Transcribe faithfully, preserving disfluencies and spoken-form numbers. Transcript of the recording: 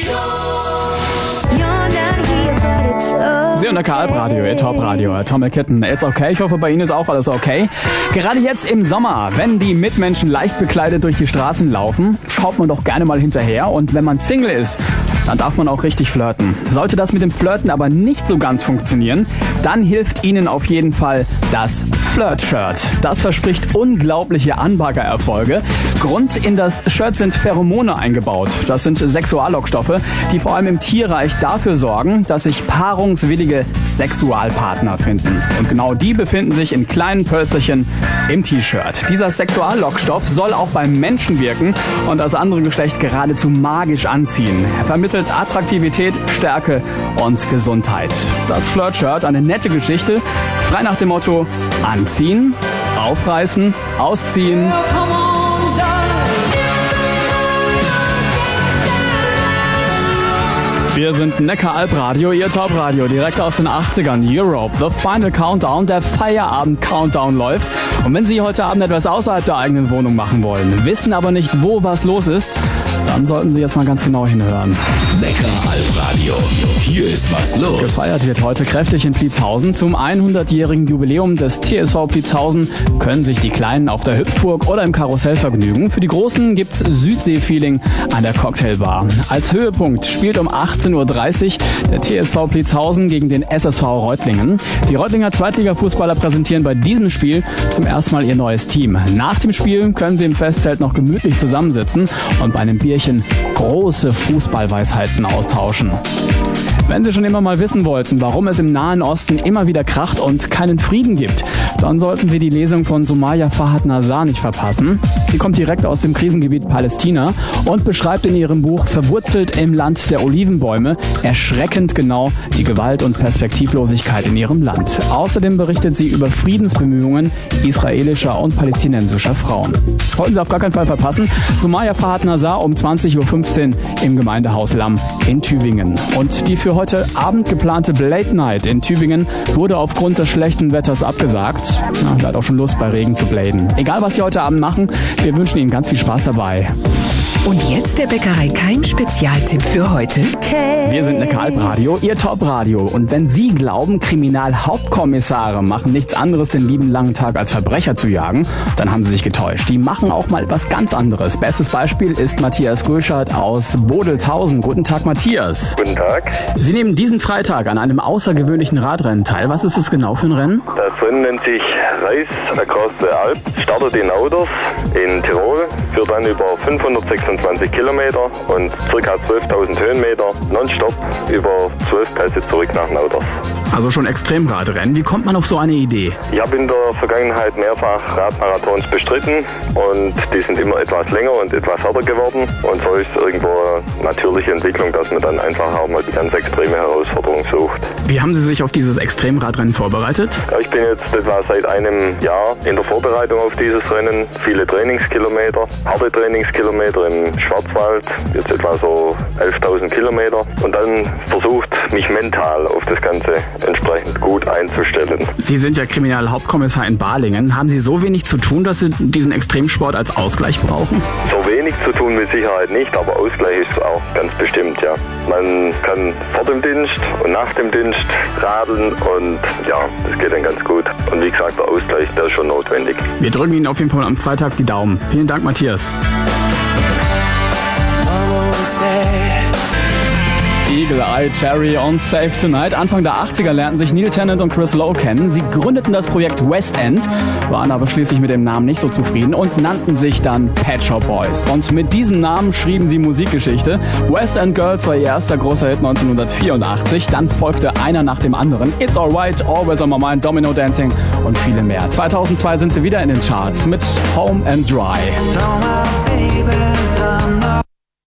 Sie und der Kalbradio, ihr Top-Radio, Atomic Kitten. It's okay, ich hoffe, bei Ihnen ist auch alles okay. Gerade jetzt im Sommer, wenn die Mitmenschen leicht bekleidet durch die Straßen laufen, schaut man doch gerne mal hinterher. Und wenn man Single ist, dann darf man auch richtig flirten. Sollte das mit dem Flirten aber nicht so ganz funktionieren, dann hilft Ihnen auf jeden Fall das Flirt-Shirt. Das verspricht unglaubliche Anbaggererfolge. Grund in das Shirt sind Pheromone eingebaut. Das sind Sexuallockstoffe, die vor allem im Tierreich dafür sorgen, dass sich paarungswillige Sexualpartner finden. Und genau die befinden sich in kleinen Pölzerchen im T-Shirt. Dieser Sexuallockstoff soll auch beim Menschen wirken und das andere Geschlecht geradezu magisch anziehen. Er vermittelt Attraktivität, Stärke und Gesundheit. Das Flirt-Shirt, eine nette Geschichte, frei nach dem Motto: anziehen, aufreißen, ausziehen. Wir sind Neckar-Alb-Radio, Ihr Top-Radio, direkt aus den achtzigern. Europe, The Final Countdown, der Feierabend-Countdown läuft. Und wenn Sie heute Abend etwas außerhalb der eigenen Wohnung machen wollen, wissen aber nicht, wo was los ist, dann sollten Sie jetzt mal ganz genau hinhören. Neckar-Alb-Radio, hier ist was los. Gefeiert wird heute kräftig in Pliezhausen. Zum hundertjährigen Jubiläum des T S V Pliezhausen können sich die Kleinen auf der Hüpfburg oder im Karussell vergnügen. Für die Großen gibt's Südsee-Feeling an der Cocktailbar. Als Höhepunkt spielt um achtzehn Uhr dreißig der T S V Pliezhausen gegen den S S V Reutlingen. Die Reutlinger Zweitliga-Fußballer präsentieren bei diesem Spiel zum ersten Mal ihr neues Team. Nach dem Spiel können sie im Festzelt noch gemütlich zusammensitzen und bei einem Bierchen große Fußballweisheiten austauschen. Wenn Sie schon immer mal wissen wollten, warum es im Nahen Osten immer wieder kracht und keinen Frieden gibt, dann sollten Sie die Lesung von Sumaya Fahad-Nazar nicht verpassen. Sie kommt direkt aus dem Krisengebiet Palästina und beschreibt in ihrem Buch Verwurzelt im Land der Olivenbäume erschreckend genau die Gewalt und Perspektivlosigkeit in ihrem Land. Außerdem berichtet sie über Friedensbemühungen israelischer und palästinensischer Frauen. Das sollten Sie auf gar keinen Fall verpassen. Sumaya Fahad-Nazar um zwanzig Uhr fünfzehn im Gemeindehaus Lamm in Tübingen. Und die für heute Abend geplante Blade Night in Tübingen wurde aufgrund des schlechten Wetters abgesagt. Ja, da hat auch schon Lust, bei Regen zu bladen. Egal, was Sie heute Abend machen, wir wünschen Ihnen ganz viel Spaß dabei. Und jetzt der Bäckerei Keim Spezialtipp für heute. Wir sind Neckar-Alb-Radio, Ihr Top-Radio. Und wenn Sie glauben, Kriminalhauptkommissare machen nichts anderes den lieben langen Tag als Verbrecher zu jagen, dann haben Sie sich getäuscht. Die machen auch mal was ganz anderes. Bestes Beispiel ist Matthias Gröschert aus Bodelshausen. Guten Tag, Matthias. Guten Tag. Sie nehmen diesen Freitag an einem außergewöhnlichen Radrennen teil. Was ist es genau für ein Rennen? Das Rennen nennt sich Race Across the Alps. Startet in Auders in Tirol, führt dann über fünfhundertsechsundzwanzig Kilometer und ca. zwölftausend Höhenmeter nonstop über zwölf Pässe zurück nach Nauders. Also schon Extremradrennen. Wie kommt man auf so eine Idee? Ich habe in der Vergangenheit mehrfach Radmarathons bestritten und die sind immer etwas länger und etwas härter geworden. Und so ist irgendwo eine natürliche Entwicklung, dass man dann einfach auch mal die ganz extreme Herausforderung sucht. Wie haben Sie sich auf dieses Extremradrennen vorbereitet? Ich bin jetzt etwa seit einem Jahr in der Vorbereitung auf dieses Rennen. Viele Trainingskilometer, harte Trainingskilometer im Schwarzwald, jetzt etwa so elftausend Kilometer. Und dann versucht, mich mental auf das Ganze entsprechend gut einzustellen. Sie sind ja Kriminalhauptkommissar in Balingen. Haben Sie so wenig zu tun, dass Sie diesen Extremsport als Ausgleich brauchen? So wenig zu tun mit Sicherheit nicht, aber Ausgleich ist auch ganz bestimmt, ja. Man kann vor dem Dienst und nach dem Dienst radeln und ja, das geht dann ganz gut. Und wie gesagt, der Ausgleich, der ist schon notwendig. Wir drücken Ihnen auf jeden Fall am Freitag die Daumen. Vielen Dank, Matthias. Eagle Eye Cherry on Safe Tonight. Anfang der achtziger lernten sich Neil Tennant und Chris Lowe kennen. Sie gründeten das Projekt West End, waren aber schließlich mit dem Namen nicht so zufrieden und nannten sich dann Pet Shop Boys. Und mit diesem Namen schrieben sie Musikgeschichte. West End Girls war ihr erster großer Hit neunzehnhundertvierundachtzig. Dann folgte einer nach dem anderen. It's Alright, Always on My Mind, Domino Dancing und viele mehr. zweitausendzwei sind sie wieder in den Charts mit Home and Dry. So my baby's on the